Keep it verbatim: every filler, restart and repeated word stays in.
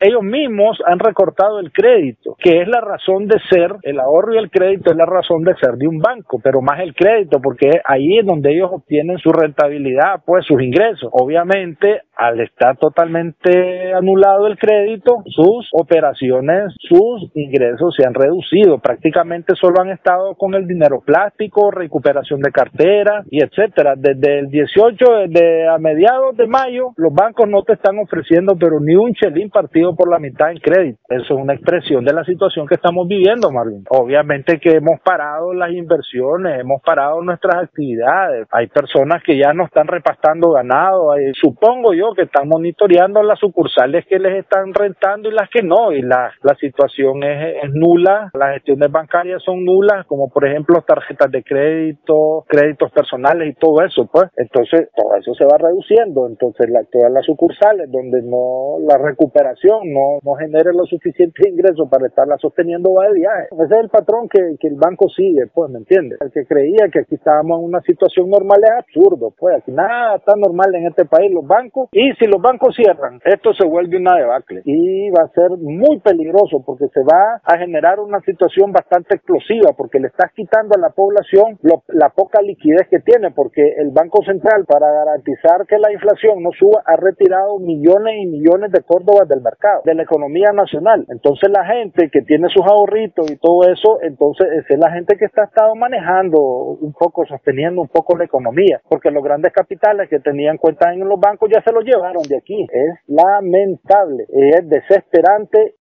ellos mismos han recortado el crédito, que es la razón de ser, el ahorro y el crédito es la razón de ser de un banco, pero más el crédito, porque ahí es donde ellos obtienen su rentabilidad, pues sus ingresos. Obviamente, al estar totalmente anulado el crédito, sus operaciones, sus ingresos se han reducido, prácticamente solo han estado con el dinero plástico, recuperación de cartera y etcétera. Desde el dieciocho, de a mediados de mayo, los bancos no te están ofreciendo pero ni un chelín partido por la mitad en crédito. Eso es una expresión de la situación que estamos viviendo, Marvin. Obviamente que hemos parado las inversiones, hemos parado nuestras actividades. Hay personas que ya no están repastando ganado. Hay, supongo yo que están monitoreando las sucursales que les están rentando y las que no. Y la, la situación es, es nula. Las gestiones bancarias son nulas, como por ejemplo tarjetas de crédito, créditos personales y todo eso, pues. Entonces, todo eso se va reduciendo. Entonces, la, todas las sucursales donde no la recuperación no, no genere los suficientes ingresos para estarla sosteniendo va de viaje. Ese es el patrón que, que el banco sigue, pues, ¿me entiendes? El que creía que aquí estábamos en una situación normal es absurdo, pues, aquí nada está normal en este país, los bancos, y si los bancos cierran, esto se vuelve una debacle, y va a ser muy peligroso, porque se va a generar una situación bastante explosiva, porque le estás quitando a la población lo, la poca liquidez que tiene, porque el Banco Central, para garantizar que la inflación no suba, ha retirado millones y millones de córdobas del mercado, de la economía nacional. Entonces la gente que tiene sus ahorritos y todo eso, entonces esa es la gente que está estado manejando un poco, sosteniendo un poco la economía, porque los grandes capitales que tenían cuentas en los bancos ya se los llevaron de aquí. Es lamentable, es desesperante